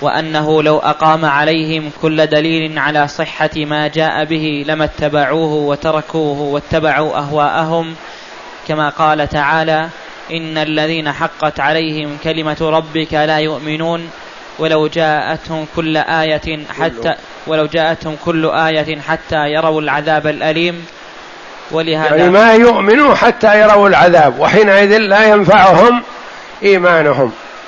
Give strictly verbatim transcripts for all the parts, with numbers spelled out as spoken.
وأنه لو أقام عليهم كل دليل على صحة ما جاء به لما اتبعوه وتركوه واتبعوا أهواءهم، كما قال تعالى: إن الذين حقت عليهم كلمة ربك لا يؤمنون ولو جاءتهم كل آية حتى ولو جاءتهم كل آية حتى يروا العذاب الأليم. ولهذا يعني ما يؤمنوا حتى يروا العذاب، وحينئذ لا ينفعهم إيمانهم.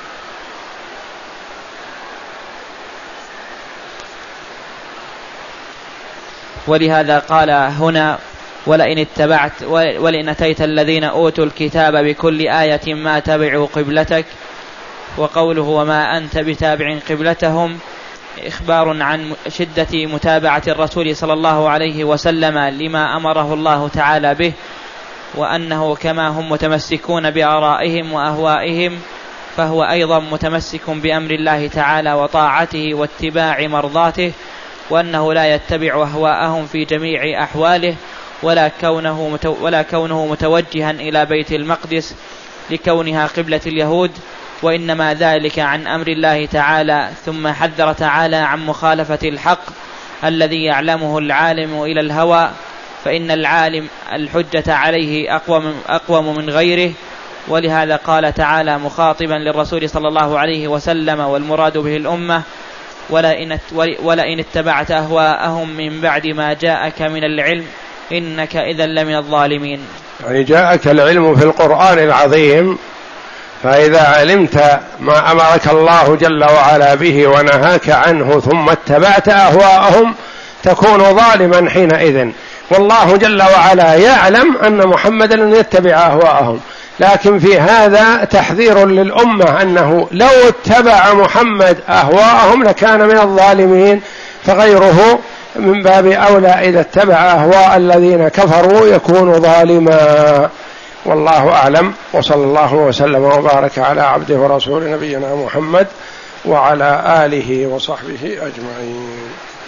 ولهذا قال هنا: ولئن اتبعت ولئن أتيت الذين أوتوا الكتاب بكل آية ما تبعوا قبلتك. وقوله: وما أنت بتابع قبلتهم، إخبار عن شدة متابعة الرسول صلى الله عليه وسلم لما أمره الله تعالى به، وأنه كما هم متمسكون بآرائهم وأهوائهم فهو أيضا متمسك بأمر الله تعالى وطاعته واتباع مرضاته، وأنه لا يتبع أهواءهم في جميع أحواله، ولا كونه, ولا كونه متوجها إلى بيت المقدس لكونها قبلة اليهود، وإنما ذلك عن أمر الله تعالى. ثم حذر تعالى عن مخالفة الحق الذي يعلمه العالم إلى الهوى، فإن العالم الحجة عليه أقوم من غيره. ولهذا قال تعالى مخاطبا للرسول صلى الله عليه وسلم والمراد به الأمة: ولئن اتبعت أهواءهم من بعد ما جاءك من العلم إنك إذا لمن الظالمين. يعني جاءك العلم في القرآن العظيم، فإذا علمت ما أمرك الله جل وعلا به ونهاك عنه ثم اتبعت أهواءهم تكون ظالما حينئذ. والله جل وعلا يعلم أن محمدا لن يتبع أهواءهم، لكن في هذا تحذير للأمة أنه لو اتبع محمد أهواءهم لكان من الظالمين، فغيره من باب أولى إذا اتبع أهواء الذين كفروا يكون ظالما. والله أعلم، وصلى الله وسلم وبارك على عبده ورسول نبينا محمد وعلى آله وصحبه أجمعين.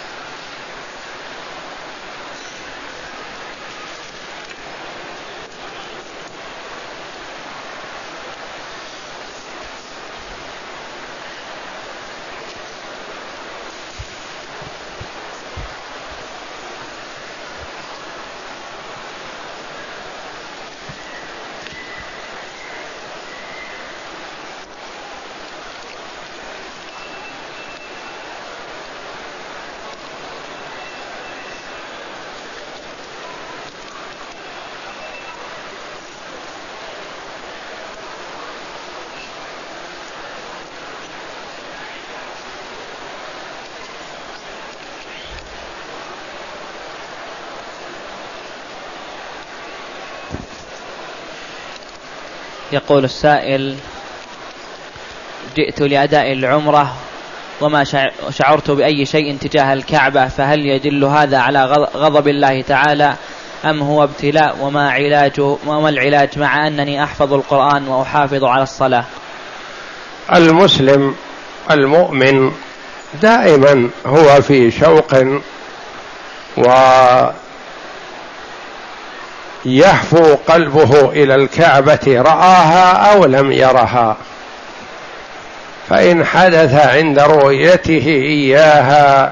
يقول السائل: جئت لأداء العمرة وما شعرت بأي شيء تجاه الكعبة، فهل يدل هذا على غضب الله تعالى أم هو ابتلاء؟ وما علاجه وما العلاج مع أنني أحفظ القرآن وأحافظ على الصلاة؟ المسلم المؤمن دائما هو في شوق ويهفو قلبه إلى الكعبة رآها أو لم يرها، فإن حدث عند رؤيته إياها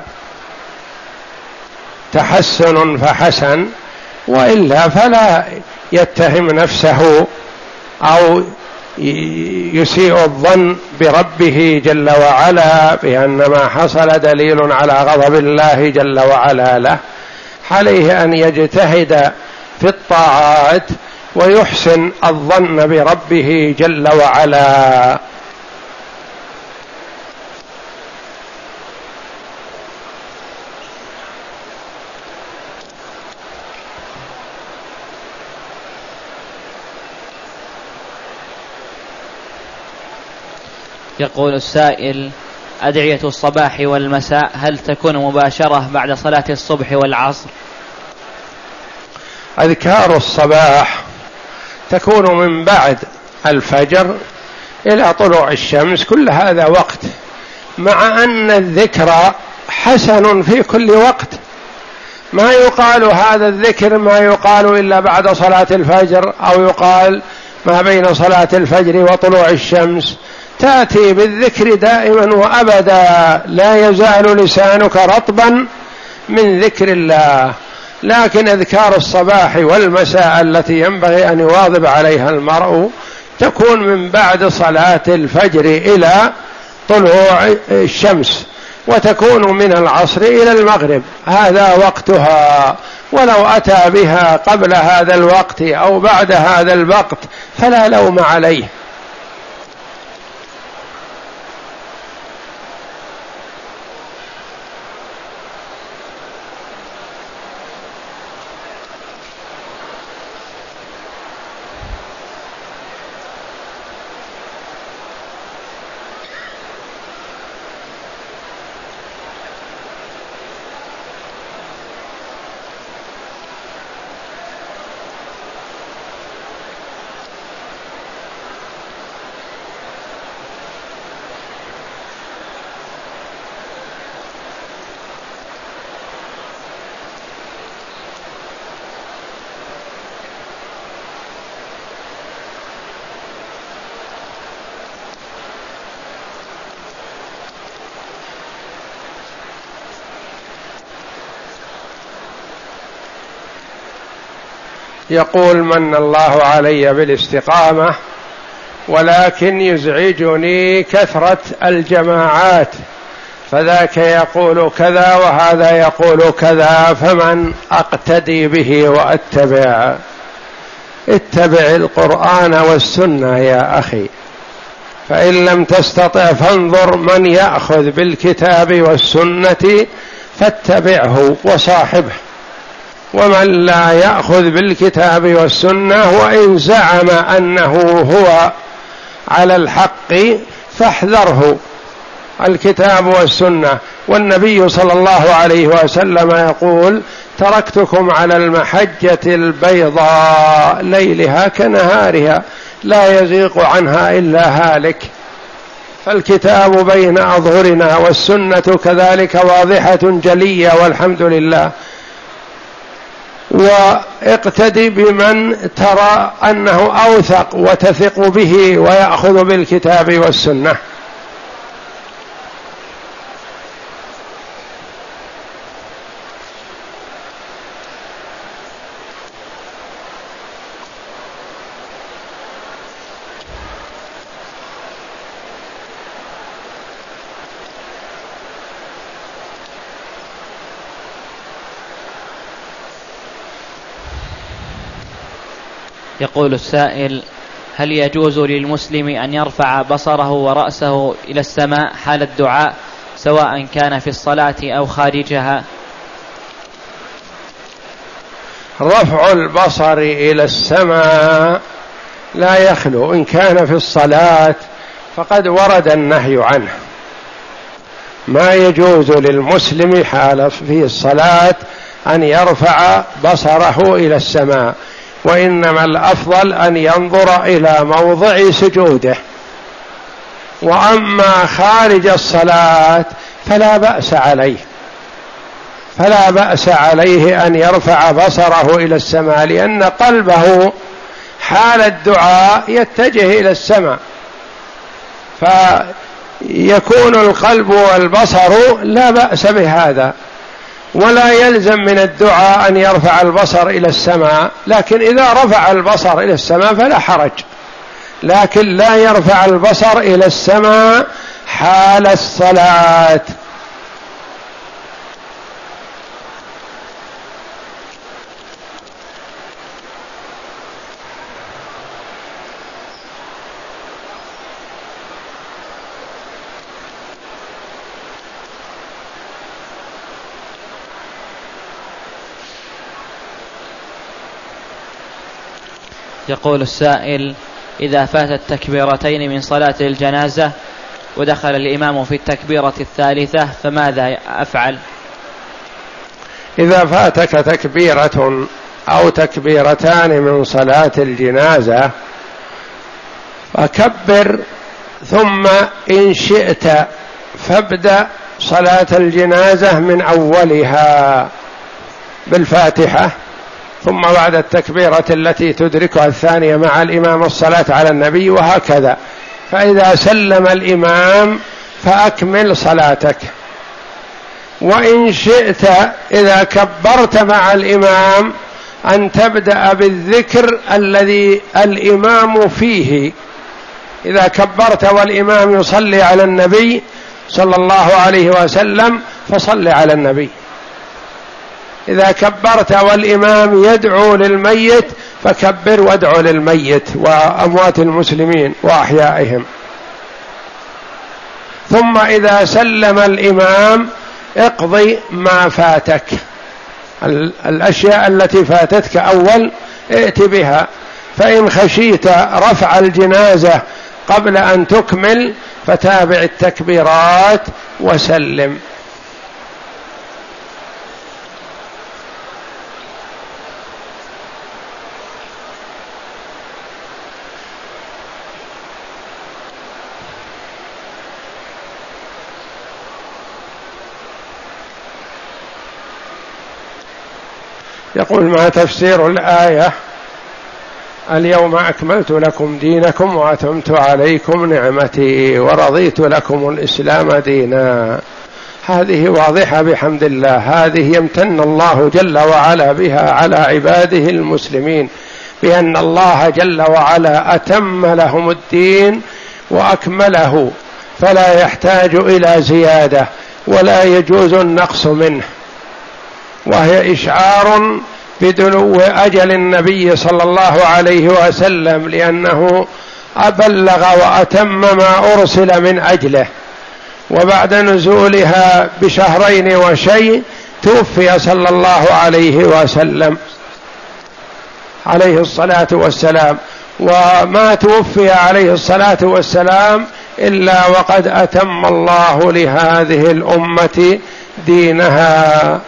تحسن فحسن، وإلا فلا يتهم نفسه أو يسيء الظن بربه جل وعلا بأن ما حصل دليل على غضب الله جل وعلا له. عليه أن يجتهد في الطاعات ويحسن الظن بربه جل وعلا. يقول السائل: أدعية الصباح والمساء هل تكون مباشرة بعد صلاة الصبح والعصر؟ أذكار الصباح تكون من بعد الفجر إلى طلوع الشمس، كل هذا وقت، مع أن الذكر حسن في كل وقت، ما يقال هذا الذكر ما يقال إلا بعد صلاة الفجر، أو يقال ما بين صلاة الفجر وطلوع الشمس، تأتي بالذكر دائما وأبدا، لا يزال لسانك رطبا من ذكر الله. لكن أذكار الصباح والمساء التي ينبغي أن يواظب عليها المرء تكون من بعد صلاة الفجر إلى طلوع الشمس، وتكون من العصر إلى المغرب، هذا وقتها. ولو أتى بها قبل هذا الوقت أو بعد هذا الوقت فلا لوم عليه. يقول: من الله علي بالاستقامة، ولكن يزعجني كثرة الجماعات، فذاك يقول كذا وهذا يقول كذا، فمن أقتدي به وأتبع؟ اتبع القرآن والسنة يا أخي، فإن لم تستطع فانظر من يأخذ بالكتاب والسنة فاتبعه وصاحبه، ومن لا يأخذ بالكتاب والسنة وإن زعم أنه هو على الحق فاحذره. الكتاب والسنة، والنبي صلى الله عليه وسلم يقول: تركتكم على المحجة البيضاء ليلها كنهارها لا يزيغ عنها إلا هالك. فالكتاب بين أظهرنا والسنة كذلك واضحة جلية والحمد لله. واقتدي بمن ترى أنه أوثق وتثق به ويأخذ بالكتاب والسنة. يقول السائل: هل يجوز للمسلم أن يرفع بصره ورأسه إلى السماء حال الدعاء سواء كان في الصلاة أو خارجها؟ رفع البصر إلى السماء لا يخلو، إن كان في الصلاة فقد ورد النهي عنه. ما يجوز للمسلم حال في الصلاة أن يرفع بصره إلى السماء، وإنما الأفضل أن ينظر إلى موضع سجوده. وأما خارج الصلاة فلا بأس عليه فلا بأس عليه أن يرفع بصره إلى السماء، لأن قلبه حال الدعاء يتجه إلى السماء، فيكون القلب والبصر لا بأس بهذا. ولا يلزم من الدعاء أن يرفع البصر إلى السماء، لكن إذا رفع البصر إلى السماء فلا حرج، لكن لا يرفع البصر إلى السماء حال الصلاة. يقول السائل: إذا فات التكبيرتين من صلاة الجنازة ودخل الإمام في التكبيرة الثالثة فماذا أفعل؟ إذا فاتك تكبيرة أو تكبيرتان من صلاة الجنازة فكبر، ثم إن شئت فابدأ صلاة الجنازة من أولها بالفاتحة، ثم بعد التكبيرة التي تدركها الثانية مع الإمام الصلاة على النبي، وهكذا فإذا سلم الإمام فأكمل صلاتك. وإن شئت إذا كبرت مع الإمام أن تبدأ بالذكر الذي الإمام فيه. إذا كبرت والإمام يصلي على النبي صلى الله عليه وسلم فصل على النبي. إذا كبرت والإمام يدعو للميت فكبر وادعو للميت وأموات المسلمين وأحيائهم. ثم إذا سلم الإمام اقضي ما فاتك، الأشياء التي فاتتك أول ائت بها. فإن خشيت رفع الجنازة قبل أن تكمل فتابع التكبيرات وسلم. يقول: ما تفسير الآية اليوم أكملت لكم دينكم وأتممت عليكم نعمتي ورضيت لكم الإسلام دينا؟ هذه واضحة بحمد الله، هذه يمتن الله جل وعلا بها على عباده المسلمين، بأن الله جل وعلا أتم لهم الدين وأكمله، فلا يحتاج إلى زيادة ولا يجوز النقص منه. وهي إشعار بدنو أجل النبي صلى الله عليه وسلم، لأنه أبلغ وأتم ما أرسل من أجله. وبعد نزولها بشهرين وشيء توفي صلى الله عليه وسلم عليه الصلاة والسلام، وما توفي عليه الصلاة والسلام إلا وقد أتم الله لهذه الأمة دينها.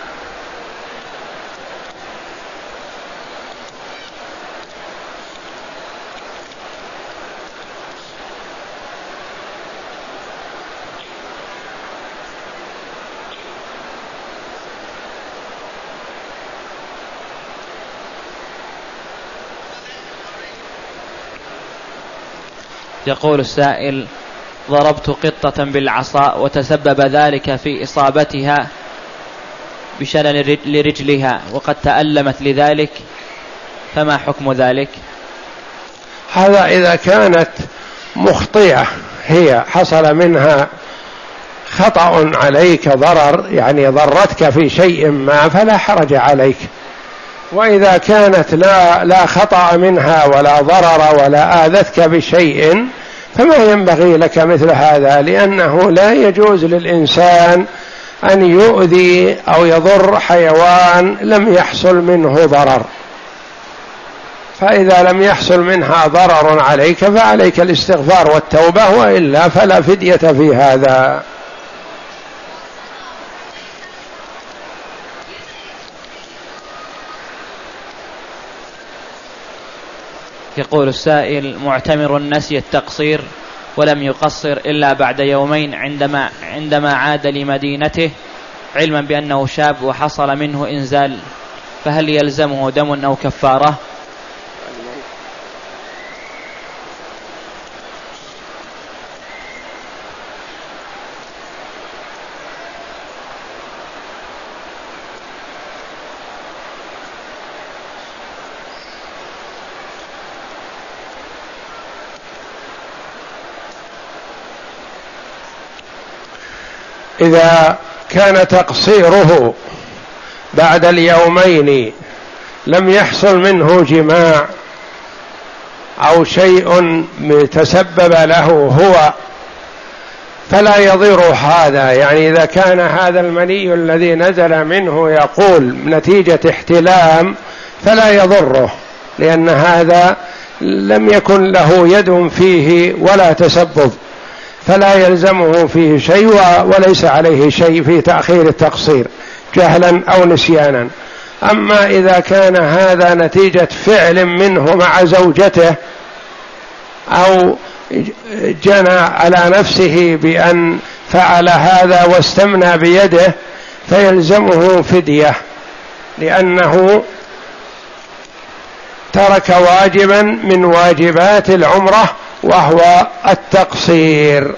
يقول السائل: ضربت قطة بالعصا وتسبب ذلك في إصابتها بشلل لرجلها وقد تألمت لذلك، فما حكم ذلك؟ هذا إذا كانت مخطئة، هي حصل منها خطأ عليك ضرر، يعني ضرتك في شيء ما، فلا حرج عليك. وإذا كانت لا, لا خطأ منها ولا ضرر ولا آذتك بشيء فما ينبغي لك مثل هذا، لأنه لا يجوز للإنسان أن يؤذي أو يضر حيوان لم يحصل منه ضرر. فإذا لم يحصل منها ضرر عليك فعليك الاستغفار والتوبة، وإلا فلا فدية في هذا. يقول السائل: معتمر نسي التقصير ولم يقصر إلا بعد يومين عندما عندما عاد لمدينته، علما بأنه شاب وحصل منه إنزال، فهل يلزمه دم أو كفارة؟ إذا كان تقصيره بعد اليومين لم يحصل منه جماع أو شيء تسبب له هو فلا يضر هذا. يعني إذا كان هذا المني الذي نزل منه يقول نتيجة احتلام فلا يضره، لأن هذا لم يكن له يد فيه ولا تسبب، فلا يلزمه فيه شيء وليس عليه شيء في تأخير التقصير جهلا أو نسيانا. أما إذا كان هذا نتيجة فعل منه مع زوجته أو جنى على نفسه بأن فعل هذا واستمنى بيده فيلزمه فدية، لأنه ترك واجبا من واجبات العمرة وهو التقصير.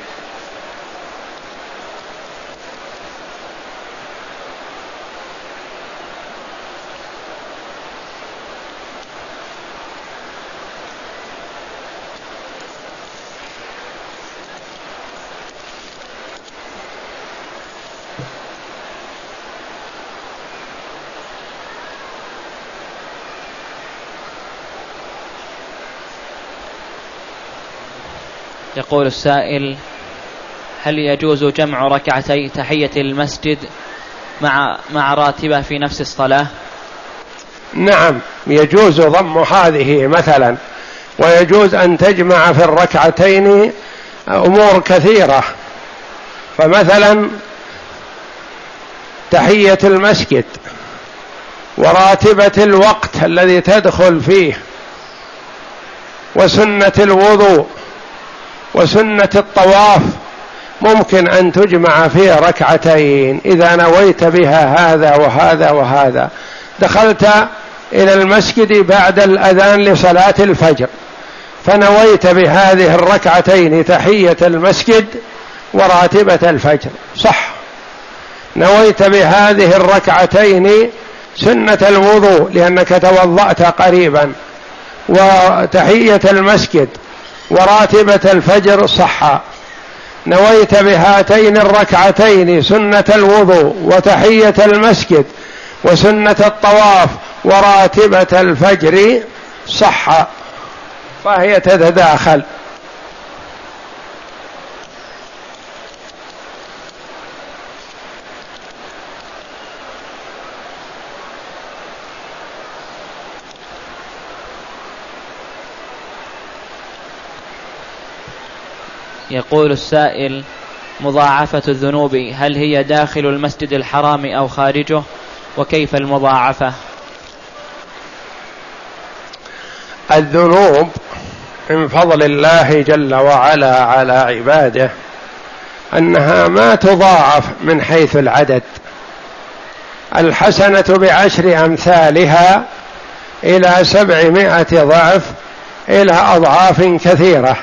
يقول السائل: هل يجوز جمع ركعتي تحية المسجد مع مع راتبة في نفس الصلاة؟ نعم، يجوز ضم هذه مثلا، ويجوز أن تجمع في الركعتين أمور كثيرة. فمثلا تحية المسجد وراتبة الوقت الذي تدخل فيه وسنة الوضوء وسنة الطواف ممكن أن تجمع في ركعتين إذا نويت بها هذا وهذا وهذا. دخلت إلى المسجد بعد الأذان لصلاة الفجر فنويت بهذه الركعتين تحية المسجد وراتبة الفجر، صح. نويت بهذه الركعتين سنة الوضوء لأنك توضأت قريبا وتحية المسجد وراتبة الفجر، صح. نويت بهاتين الركعتين سنة الوضوء وتحية المسجد وسنة الطواف وراتبة الفجر، صح. فهي تتداخل. يقول السائل: مضاعفة الذنوب هل هي داخل المسجد الحرام أو خارجه؟ وكيف المضاعفة؟ الذنوب من فضل الله جل وعلا على عباده أنها ما تضاعف من حيث العدد. الحسنة بعشر أمثالها إلى سبعمائة ضعف إلى أضعاف كثيرة.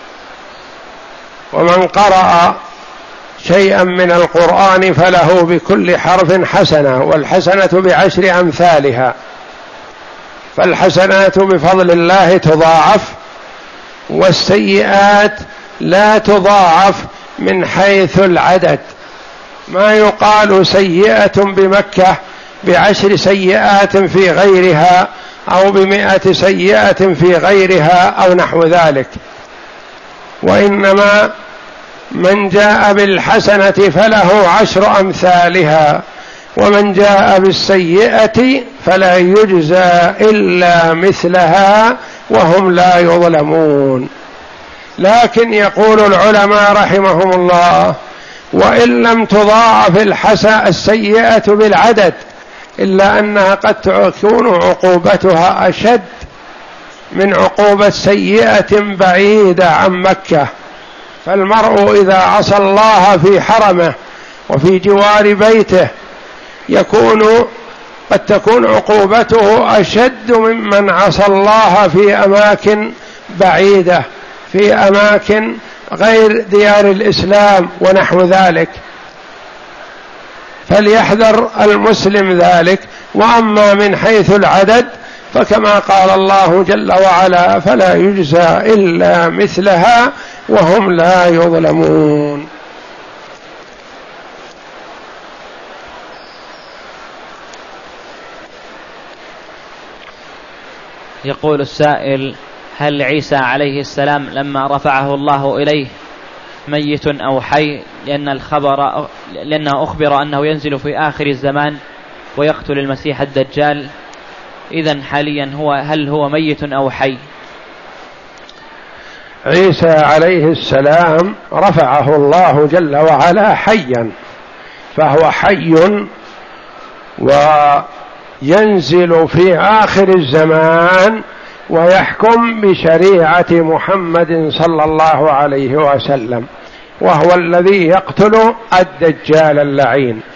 ومن قرأ شيئا من القرآن فله بكل حرف حسنة، والحسنة بعشر أمثالها. فالحسنات بفضل الله تضاعف، والسيئات لا تضاعف من حيث العدد. ما يقال سيئة بمكة بعشر سيئات في غيرها أو بمئة سيئة في غيرها أو نحو ذلك، وإنما من جاء بالحسنة فله عشر أمثالها، ومن جاء بالسيئة فلا يجزى إلا مثلها وهم لا يظلمون. لكن يقول العلماء رحمهم الله: وإن لم تضاعف الحسنة السيئة بالعدد إلا أنها قد تكون عقوبتها أشد من عقوبة سيئة بعيدة عن مكة. فالمرء إذا عصى الله في حرمه وفي جوار بيته يكون قد تكون عقوبته أشد ممن عصى الله في أماكن بعيدة، في أماكن غير ديار الإسلام ونحو ذلك. فليحذر المسلم ذلك. وأما من حيث العدد فكما قال الله جل وعلا: فلا يجزى إلا مثلها وهم لا يظلمون. يقول السائل: هل عيسى عليه السلام لما رفعه الله إليه ميت أو حي؟ لأن الخبر لأنه أخبر أنه ينزل في آخر الزمان ويقتل المسيح الدجال. إذن حاليا هو هل هو ميت أو حي؟ عيسى عليه السلام رفعه الله جل وعلا حيا، فهو حي وينزل في آخر الزمان ويحكم بشريعة محمد صلى الله عليه وسلم، وهو الذي يقتل الدجال اللعين.